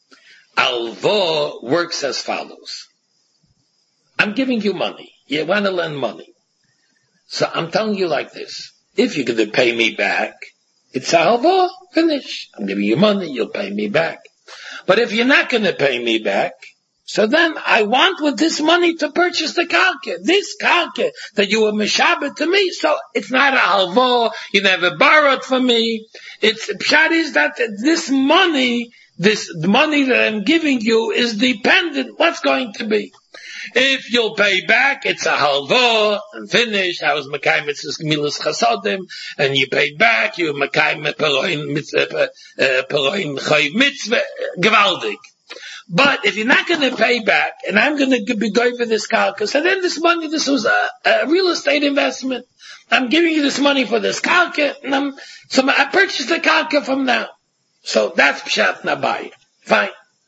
Alvo works as follows. I'm giving you money. You want to lend money. So I'm telling you like this. If you're going to pay me back, it's alvo, finish. I'm giving you money, you'll pay me back. But if you're not going to pay me back, so then I want with this money to purchase the karke. This karke that you were meshabed to me. So it's not a halvo. You never borrowed from me. It's pshat is that this money that I'm giving you is dependent what's going to be. If you'll pay back, it's a halvo and finish. I was mekayim mitzvahs gemilas chasodim, and you paid back. You mekayim peroin chayiv mitzvah gewaldig. But if you're not going to pay back, and I'm going to be going for this karka, so then this money, this was a real estate investment. I'm giving you this money for this karka, and so I purchased the karka from now. So that's Pshat Abaye. Fine.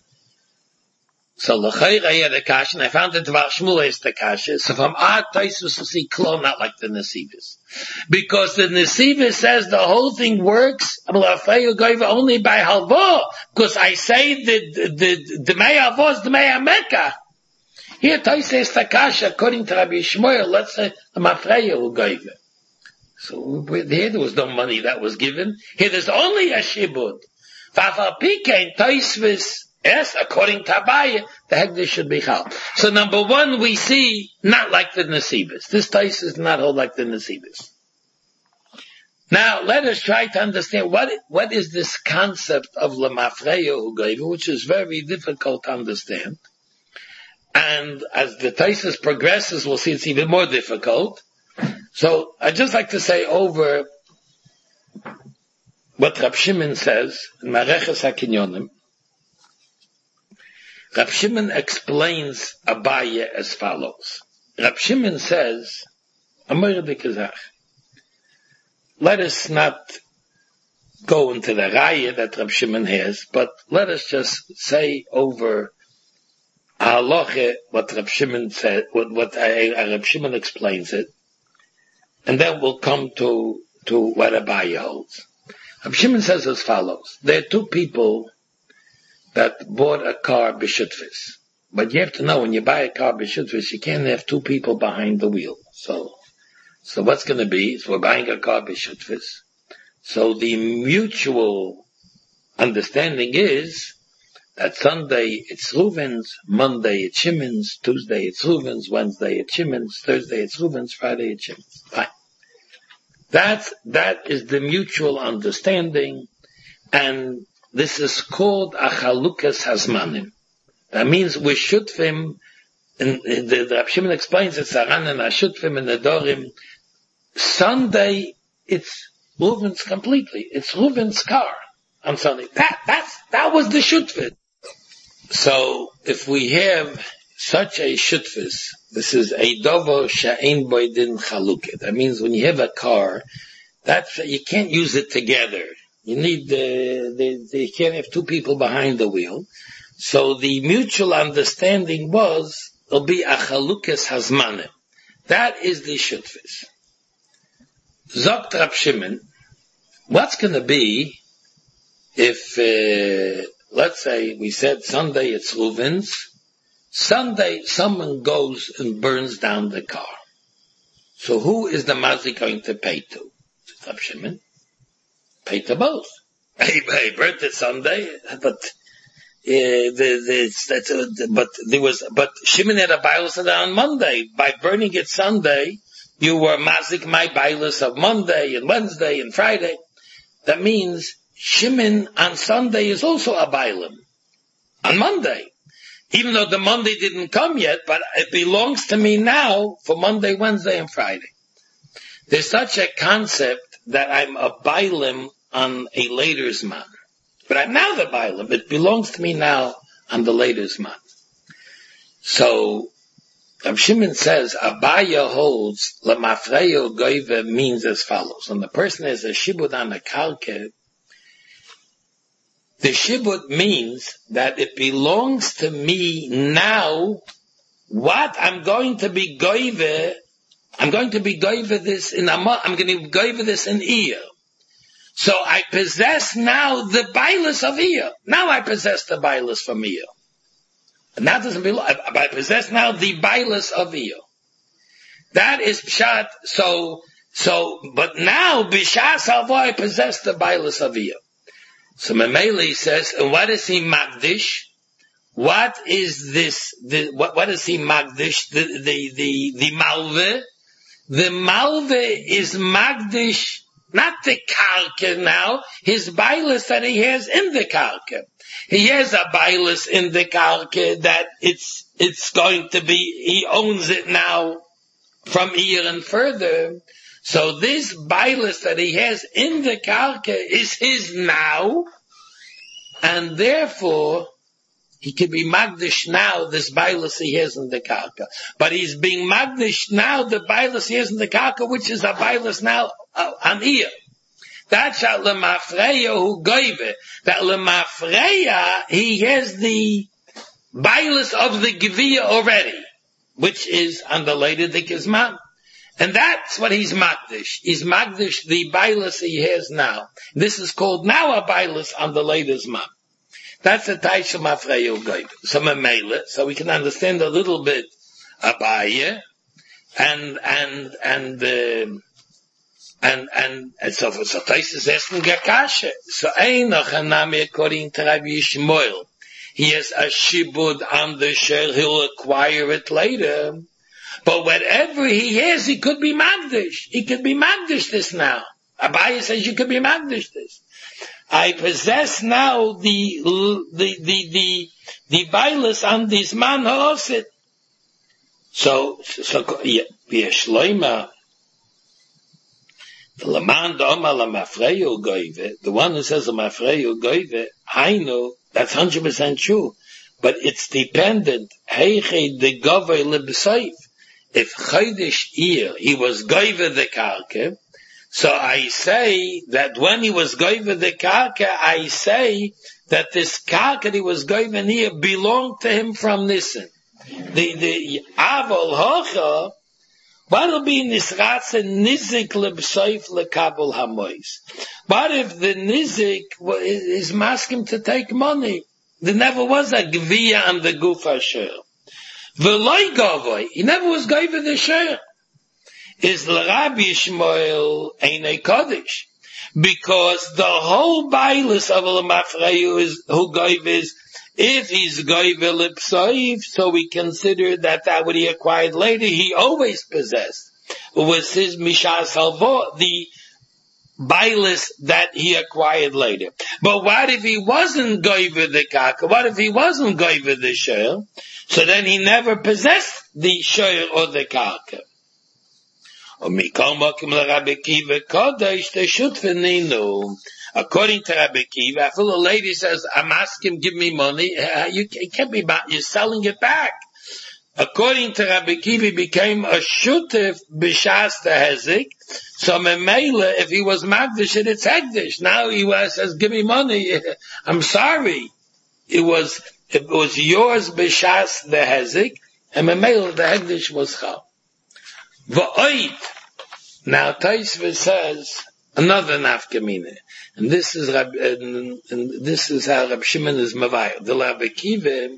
So l'chayr I had a kasha, and I found that Dvar Shmuel is the kasha. So from our Taisvis we see Klo not like the Nesivis. Because the Nesivis says the whole thing works only by halvo. Because I say the Mei Halvo is the Mei HaMekach. Here Taisvis is the kasha, according to Rabbi Shmuel, let's say the Mafreya who gave it. So here there was no money that was given. Here there's only a shibud. Vafal Pikein Taisvis, yes, according to Abaye, the hegdish should be chal. So number one, we see not like the Nesivis. This Taisvis is not hold like the Nesivis. Now let us try to understand what is this concept of lemafreya ugayva, which is very difficult to understand. And as the Taisvis progresses, we'll see it's even more difficult. So I'd just like to say over what Rab Shimon says in Mareches HaKinyonim. Rab Shimon explains Abaye as follows. Rab Shimon says, let us not go into the raya that Rab Shimon has, but let us just say over halacha what Rab Shimon said, what Rab Shimon explains it, and then we'll come to what Abaye holds. Rab Shimon says as follows. There are two people that bought a car b'shutvis. But you have to know, when you buy a car b'shutvis, you can't have two people behind the wheel. So what's going to be, is we're buying a car b'shutvis. So the mutual understanding is that Sunday it's Reuven's, Monday it's Shimon's, Tuesday it's Reuven's, Wednesday it's Shimon's, Thursday it's Reuven's, Friday it's Shimon's. Fine. That is the mutual understanding, and this is called a chalukas hazmanim. That means we shutfim, and the Rab Shimon explains it's Saran and Ashutfim and Nedorim. Sunday, it's Reuven's completely. It's Reuven's car on Sunday. That was the shutfit. So, if we have such a shutfis, this is a dovo sha'ein boydin chalukah. That means when you have a car, you can't use it together. You need you can't have two people behind the wheel. So the mutual understanding was, it'll be a chalukas hazmanim. That is the shutfis. Zogt Rab Shimon, what's going to be if, let's say we said Sunday it's Reuven's, Sunday someone goes and burns down the car. So who is the mazik going to pay to? Rab Shimon, pay to both. He burnt it Sunday, but but Shimon had a bailus on Monday. By burning it Sunday, you were mazik my bailus of Monday and Wednesday and Friday. That means Shimon on Sunday is also a bailim on Monday. Even though the Monday didn't come yet, but it belongs to me now for Monday, Wednesday, and Friday. There's such a concept that I'm a bailim on a later zman. But I'm now the bailim. It belongs to me now on the later zman. So, Rab Shimon says, Abaya holds, Lamafreyo goive means as follows. When the person has a shibud on a kalke, the shibud means that it belongs to me now. What I'm going to be goive this in I'm going to be goive this in Iyah. So I possess now the bailus of Iyah. Now I possess the bailus from Iyah. And that doesn't belong. I possess now the bailus of Iyah. That is pshat. But now b'shas alvo I possess the bailus of Iyah. So Memele says, and what is he magdish? What is this? What is he magdish? The malve. The malve is magdish, not the karka now. His bailus that he has in the karka. He has a bailus in the karka that it's going to be. He owns it now from here and further. So this bailus that he has in the karka is his now, and therefore he can be magdish now this bailus he has in the karka. But he's being magdish now the bailus he has in the karka, which is a bailus now on here. That's at lemafreya who gave it. That lemafreya he has the bailus of the gevia already, which is on the later dikizman. And that's what he's magdish. He's magdish the bailus he has now. This is called now a bailus on the latest man. That's the taisha mafreyo goyim. So memele, so we can understand a little bit Abaye, and so taisha is asking Gakasha. So einach hanami according to Rabbi Yishmael, he has a shibud on the shel, he'll acquire it later. But whatever he has, he could be magdish. He could be magdish this now. Abaye says you could be magdish this. I possess now the bailus on this man ha'osit. So Shloima, the Laman Doma Lamafreyo Goive, the one who says Lamafreyo Goive, I know that's 100% true, but it's dependent. Heiche de Govei leb'seif. If Chodesh Iyar, he was Goive the Karka, so I say that when he was Goive the Karka, I say that this Karka that he was Goive here belonged to him from Nisan. The Avol Hocha, what'll be Nisratze Nizik leb'seif lekabel hamois? What if the Nizik is masking to take money? There never was a Gviya on the Guf Asher. V'loi gavoi, he never was gavoi the sheikh. Is l'Rabbi Yishmael einay kodesh, because the whole bailus of l'mafreyu is who gave is if he's gave l'psoif, so we consider that what he acquired later he always possessed. It was his mishas halvo, the Bailis that he acquired later. But what if he wasn't goyver the kaka? What if he wasn't goyver the shayl? So then he never possessed the shayl or the kaka. According to Rabbi Kiva, if a lady says, I'm asking, give me money, it can't be about, you're selling it back. According to Rabbi Kiva, he became a shutif b'shas the hezik. So memela, if he was magdish, it's hegdish. Now he says, give me money. I'm sorry. It was yours b'shas the hezik, and memela, the hegdish was chal. V'oid. Now Taisva says another nafkamina, and this is how Rab Shimon is mavayir. The Rabbi Kiva,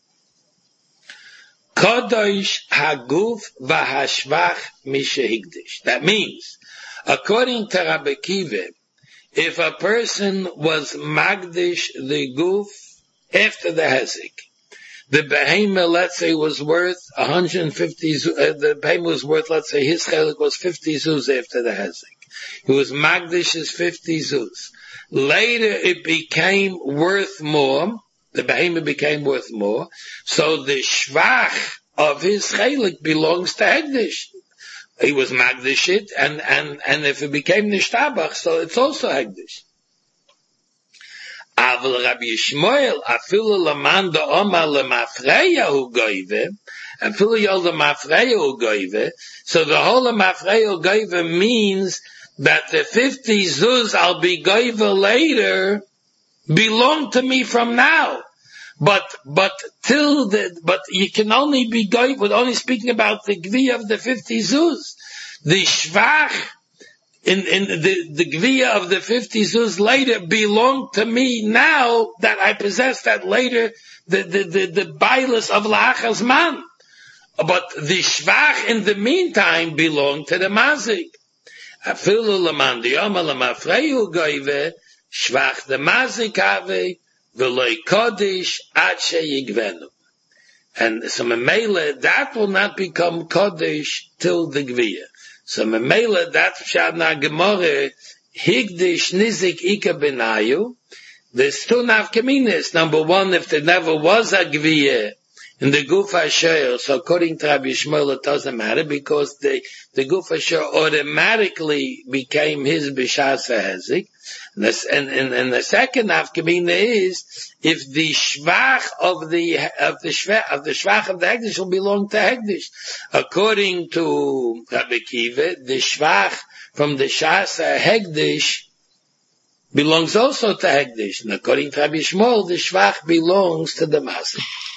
Kodosh haguf v'hashvach mishehigdish. That means, according to Rabbi Kiva, if a person was magdish the guf after the hezik, the behemoth, let's say, was worth 150, the behemoth was worth, let's say, his chelik was 50 zuz after the hezik. He was magdish as 50 zuz. Later it became worth more, the behemoth became worth more, so the shvach of his chelik belongs to hegdish. He was magdish it, and if it became nishtabach, so it's also hegdish. Aval Rabbi Yishmael, afilu laman da oma lemafreya hu goyve, afilu yol lemafreya hu goyve, so the whole lemafreya hu goyve means that the 50 zuz I'll be goyve later belong to me from now. But you can only be goyve, we're only speaking about the gvi of the 50 zuz. The shvach, in the gviya of the 50 zuz later belong to me now that I possess that later, the bailus of la'achas man. But the shvach in the meantime belong to the mazik. Afilu laman diyoma lamafreyu goyve, shvach the mazik ave, v'loi kodesh ad sheyigvenu. And so memela, that will not become kodesh till the gviya. So memela, that shadna gemore higdish nizik ika benayu. There's two nafkaminas. Number one, if there never was a gviya in the guf hasher, so according to Rabbi Yishmael, it doesn't matter because the guf hasher automatically became his b'shas hazik. And the second nafkamina is if the shvach of the shvach of the hegdish will belong to hegdish. According to Rabbi Kiva, the shvach from the shas hegdish belongs also to hegdish, and according to Rabbi Yishmael, the shvach belongs to the masik.